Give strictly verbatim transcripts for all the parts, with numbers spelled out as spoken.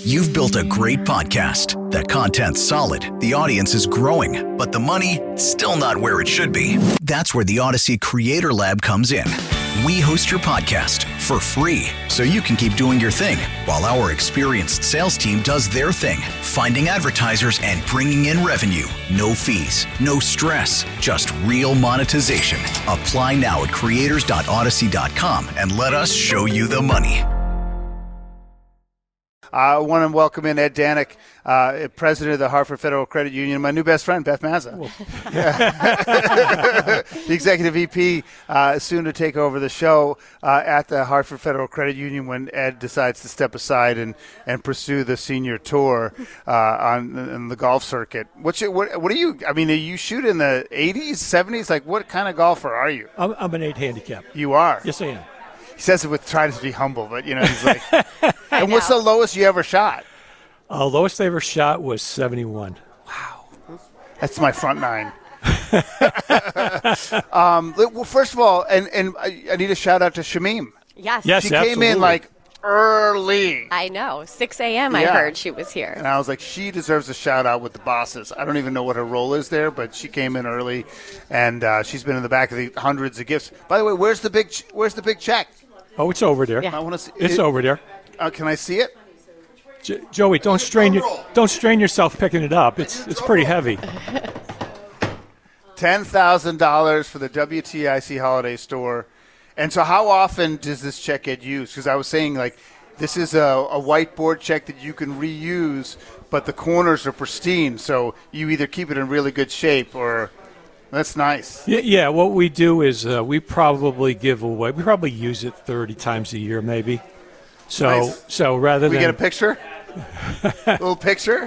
You've built a great podcast. The content's solid, the audience is growing, but the money, still not where it should be. That's where the Odyssey Creator Lab comes in. We host your podcast for free, so you can keep doing your thing, while our experienced sales team does their thing, finding advertisers and bringing in revenue. No fees, no stress, just real monetization. Apply now at creators dot odyssey dot com and let us show you the money. I want to welcome in Ed Danek, uh, president of the Hartford Federal Credit Union, my new best friend, Beth Mazza. Yeah. The executive V P, uh, soon to take over the show uh, at the Hartford Federal Credit Union when Ed decides to step aside and, and pursue the senior tour uh, on, on the golf circuit. What's your, what, what are you, I mean, are you shoot in the eighties, seventies? Like, what kind of golfer are you? I'm, I'm an eight handicap. You are? Yes, I am. He says it with trying to be humble, but, you know, he's like, and what's the lowest you ever shot? Uh, lowest I ever shot was seventy-one. Wow. That's my front nine. um, well, first of all, and, and I, I need a shout out to Shamim. Yes. Yes, She absolutely. came in like early. I know. six a.m. I Yeah. heard she was here. And I was like, she deserves a shout out with the bosses. I don't even know what her role is there, but she came in early, and uh, she's been in the back of the hundreds of gifts. By the way, where's the big, ch- where's the big check? Oh, it's over there. Yeah. I want to see. It's it, over there. Uh, can I see it? J- Joey, don't strain your don't strain yourself picking it up. It's it's pretty heavy. ten thousand dollars for the W T I C Holiday Store. And so how often does this check get used? Because I was saying, like, this is a, a whiteboard check that you can reuse, but the corners are pristine. So you either keep it in really good shape or that's nice. Yeah, yeah. What we do is uh, we probably give away. We probably use it thirty times a year, maybe. So Nice. so rather We than get a picture? A little picture?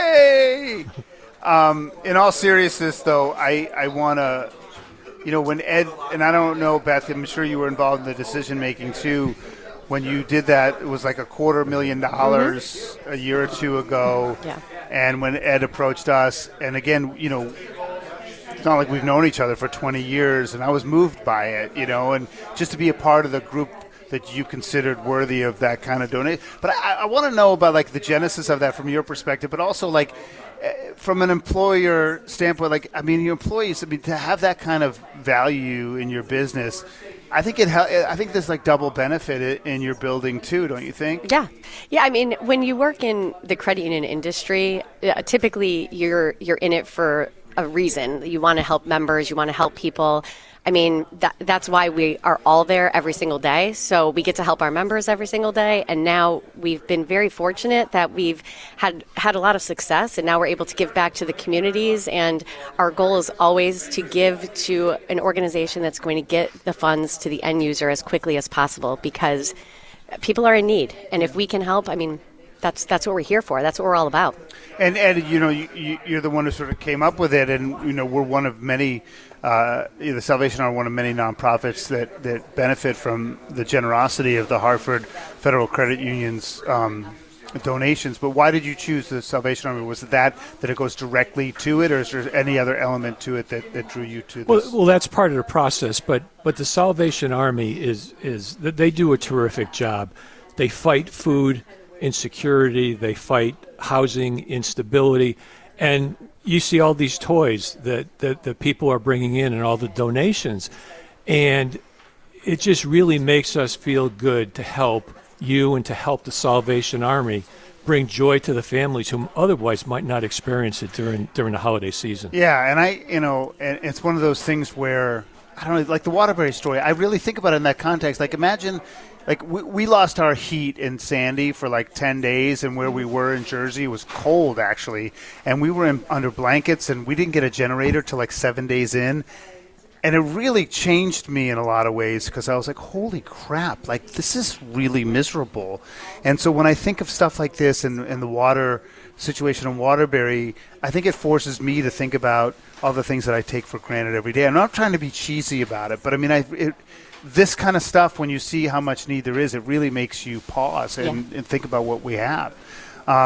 Yay! Um, in all seriousness, though, I, I want to, you know, when Ed, and I don't know, Beth, I'm sure you were involved in the decision-making, too. When you did that, it was like a quarter million dollars mm-hmm. a year or two ago. Yeah. And when Ed approached us, and again, you know, it's not like we've known each other for twenty years, and I was moved by it, you know, and just to be a part of the group that you considered worthy of that kind of donation. But I, I want to know about, like, the genesis of that from your perspective, but also, like, from an employer standpoint, like, I mean, your employees, I mean, to have that kind of value in your business, I think it. I think there's like double benefit in your building too, don't you think? Yeah, yeah. I mean, when you work in the credit union industry, uh, typically you're you're in it for a reason. You want to help members. You want to help people. I mean, that, that's why we are all there every single day. So we get to help our members every single day. And now we've been very fortunate that we've had, had a lot of success. And now we're able to give back to the communities. And our goal is always to give to an organization that's going to get the funds to the end user as quickly as possible, because people are in need. And if we can help, I mean, that's that's what we're here for. That's what we're all about. And Ed, you know, you, you, you're the one who sort of came up with it. And, you know, we're one of many Uh, the Salvation Army, one of many nonprofits that, that benefit from the generosity of the Hartford Federal Credit Union's um, donations. But why did you choose the Salvation Army? Was it that, that it goes directly to it, or is there any other element to it that, that drew you to this? Well, well, that's part of the process. But but the Salvation Army is is they do a terrific job. They fight food insecurity. They fight housing instability, and you see all these toys that, that, that people are bringing in and all the donations. And it just really makes us feel good to help you and to help the Salvation Army bring joy to the families who otherwise might not experience it during during the holiday season. Yeah, and I, you know, and it's one of those things where, I don't know, like the Waterbury story, I really think about it in that context. Like, imagine, like, we, we lost our heat in Sandy for like ten days, and where we were in Jersey was cold, actually. And we were in, under blankets, and we didn't get a generator till like seven days in. And it really changed me in a lot of ways, because I was like, holy crap, like, this is really miserable. And so when I think of stuff like this and, and the water situation in Waterbury, I think it forces me to think about all the things that I take for granted every day. I'm not trying to be cheesy about it, but I mean, I it, this kind of stuff, when you see how much need there is, it really makes you pause and, yeah. and think about what we have. Um,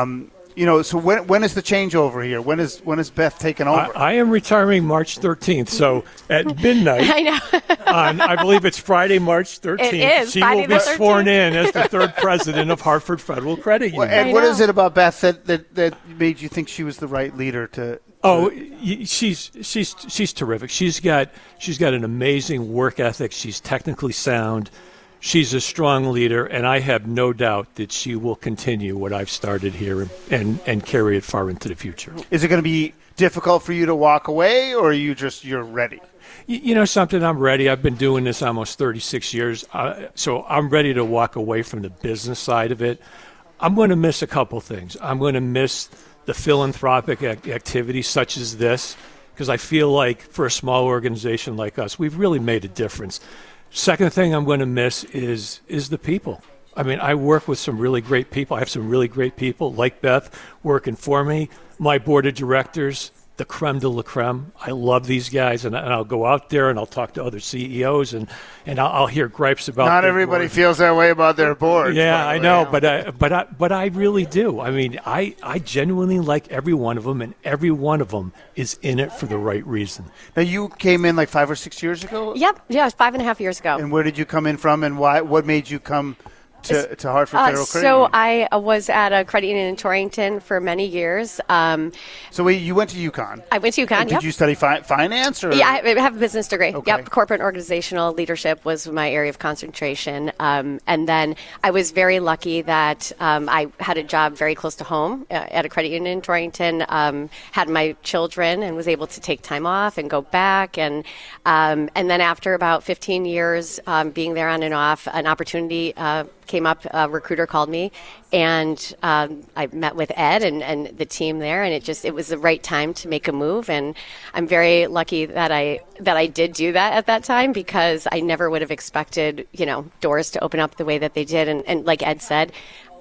you know, so when when is the changeover here? When is when is Beth taking over? I, I am retiring March thirteenth, so at midnight, I know. on, I believe it's Friday, March thirteenth, It is, she Friday will be the thirteenth. sworn in as the third president of Hartford Federal Credit Union. Well, and I what know. is it about Beth that, that, that made you think she was the right leader to? to Oh, y- she's she's she's terrific. She's got she's got an amazing work ethic. She's technically sound. She's a strong leader, and I have no doubt that she will continue what I've started here and, and carry it far into the future. Is it going to be difficult for you to walk away, or are you just you're ready? You, you know something? I'm ready. I've been doing this almost thirty-six years, uh, so I'm ready to walk away from the business side of it. I'm going to miss a couple things. I'm going to miss the philanthropic ac- activities such as this, because I feel like for a small organization like us, we've really made a difference. Second thing I'm going to miss is is the people. I mean, I work with some really great people. I have some really great people like Beth working for me. My board of directors, the creme de la creme. I love these guys, and, and I'll go out there and I'll talk to other C E Os, and, and I'll, I'll hear gripes about. Not their everybody board. feels that way about their board. Yeah, I know, but I, but I, but I really do. I mean, I, I genuinely like every one of them, and every one of them is in it for the right reason. Now you came in like five or six years ago. Yep. Yeah, five and a half years ago. And where did you come in from, and why? What made you come to, to Hartford Uh, Federal Credit so Union? I uh, was at a credit union in Torrington for many years. Um, So wait, you went to UConn. I went to UConn. Did Yep. you study fi- finance or? Yeah, I I have a business degree. Okay. Yep, corporate and organizational leadership was my area of concentration. Um, and then I was very lucky that um, I had a job very close to home uh, at a credit union in Torrington, um, had my children and was able to take time off and go back. And um, and then after about fifteen years um, being there on and off, an opportunity uh, came up. A recruiter called me, and um, I met with Ed and, and the team there, and it just it was the right time to make a move. And I'm very lucky that I that I did do that at that time, because I never would have expected, you know, doors to open up the way that they did. And, and like Ed said,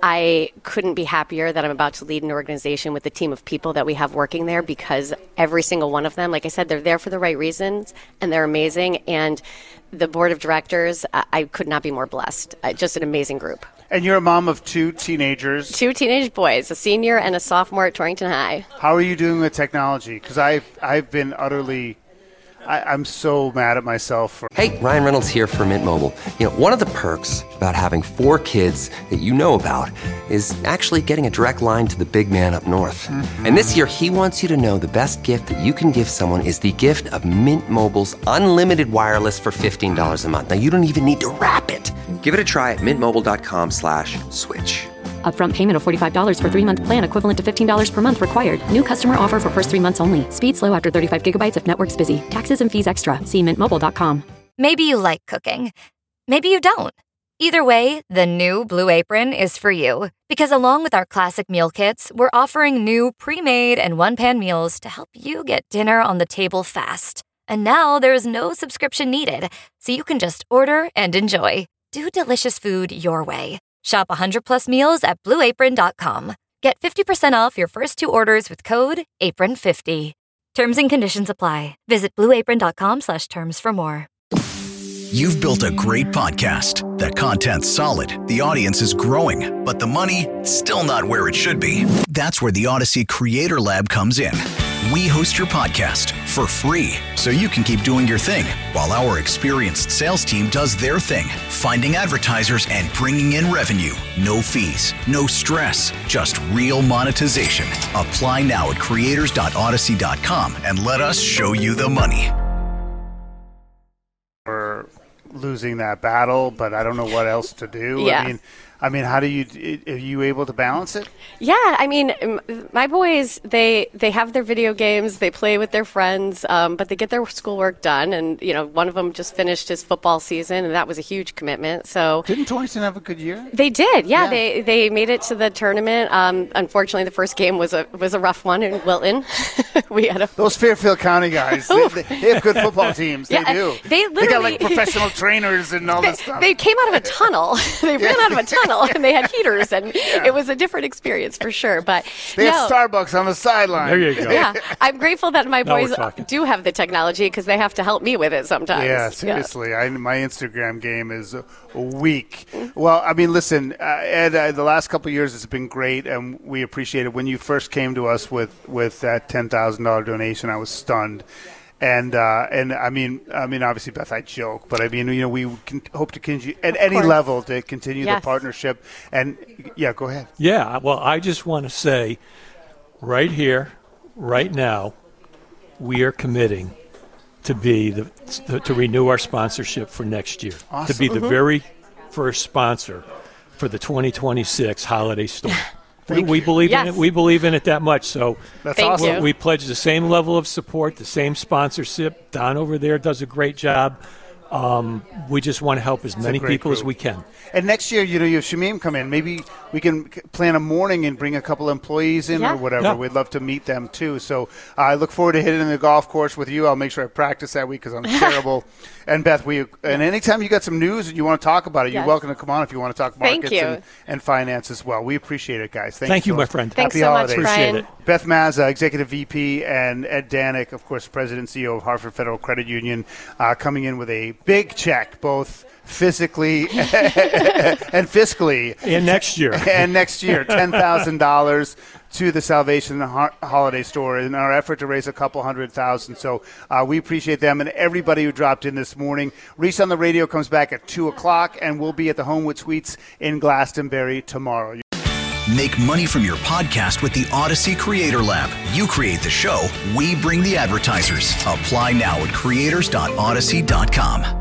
I couldn't be happier that I'm about to lead an organization with the team of people that we have working there, because every single one of them, like I said, they're there for the right reasons and they're amazing. And the board of directors, I, I could not be more blessed. Uh, just an amazing group. And you're a mom of two teenagers. Two teenage boys, a senior and a sophomore at Torrington High. How are you doing with technology? Because I've I've been utterly, I, I'm so mad at myself for. Hey, Ryan Reynolds here for Mint Mobile. You know, one of the perks about having four kids that you know about is actually getting a direct line to the big man up north. Mm-hmm. And this year, he wants you to know the best gift that you can give someone is the gift of Mint Mobile's unlimited wireless for fifteen dollars a month. Now, you don't even need to wrap it. Give it a try at mintmobile.com slash switch. Upfront payment of forty-five dollars for three-month plan equivalent to fifteen dollars per month required. New customer offer for first three months only. Speed slow after thirty-five gigabytes if network's busy. Taxes and fees extra. See mint mobile dot com. Maybe you like cooking. Maybe you don't. Either way, the new Blue Apron is for you. Because along with our classic meal kits, we're offering new pre-made and one-pan meals to help you get dinner on the table fast. And now there's no subscription needed, so you can just order and enjoy. Do delicious food your way. Shop one hundred plus meals at blue apron dot com. Get fifty percent off your first two orders with code apron fifty. Terms and conditions apply. Visit blue apron dot com slash terms for more. You've built a great podcast. The content's solid, the audience is growing, but the money, still not where it should be. That's where the Odyssey Creator Lab comes in. We host your podcast for free, so you can keep doing your thing, while our experienced sales team does their thing, finding advertisers and bringing in revenue. No fees, no stress, just real monetization. Apply now at creators dot odyssey dot com and let us show you the money. We're losing that battle, but I don't know what else to do. Yeah. I mean, I mean, how do you, are you able to balance it? Yeah, I mean, m- my boys, they they have their video games, they play with their friends, um, but they get their schoolwork done. And, you know, one of them just finished his football season, and that was a huge commitment. So Didn't Torrington have a good year? they did, yeah. Yeah. They they made it to the tournament. Um, unfortunately, the first game was a was a rough one in Wilton. we had a Those Fairfield County guys, they, they, they have good football teams. They Yeah, do. they got literally- like professional trainers and all they, this stuff. they came out of a tunnel. they ran out of a tunnel. channel, and they had heaters, and yeah. it was a different experience for sure. But they no, had Starbucks on the sideline. There you go. Yeah, I'm grateful that my Now boys we're talking. do have the technology because they have to help me with it sometimes. Yeah, seriously. Yeah. I, my Instagram game is weak. Well, I mean, listen, uh, Ed, uh, the last couple of years it's been great, and we appreciate it. When you first came to us with, with that ten thousand dollars donation, I was stunned. And uh, and I mean, I mean, obviously, Beth, I joke, but I mean, you know, we can hope to continue at of any course. level to continue yes. the partnership. And yeah, go ahead. Yeah, well, I just want to say, right here, right now, we are committing to be the to, to renew our sponsorship for next year, awesome. to be the mm-hmm. very first sponsor for the twenty twenty-six holiday store. we, Thank we you. believe Yes. in it. We believe in it that much. So That's Thank awesome. you. we pledge the same level of support, the same sponsorship. Don over there does a great job. Um, we just want to help as many great people as group. we can. And next year, you know, you have Shamim come in. Maybe we can c- plan a morning and bring a couple employees in Yeah. or whatever. Yeah. We'd love to meet them, too. So uh, I look forward to hitting the golf course with you. I'll make sure I practice that week because I'm terrible. And, Beth, we and anytime you got some news and you want to talk about it, Yes. you're welcome to come on if you want to talk Thank markets you. and, and finance as well. We appreciate it, guys. Thank, Thank you, so my much. friend. Thanks Happy so holidays. much, Appreciate Brian. it. Beth Mazza, Executive V P, and Ed Danik, of course, President and C E O of Hartford Federal Credit Union, uh, coming in with a big check, both physically and fiscally. And next year. And next year, ten thousand dollars to the Salvation Ho- Holiday Store in our effort to raise a couple hundred thousand. So uh, we appreciate them and everybody who dropped in this morning. Reese on the Radio comes back at two o'clock, and we'll be at the Homewood Suites in Glastonbury tomorrow. Make money from your podcast with the Odyssey Creator Lab. You create the show, we bring the advertisers. Apply now at creators dot odyssey dot com.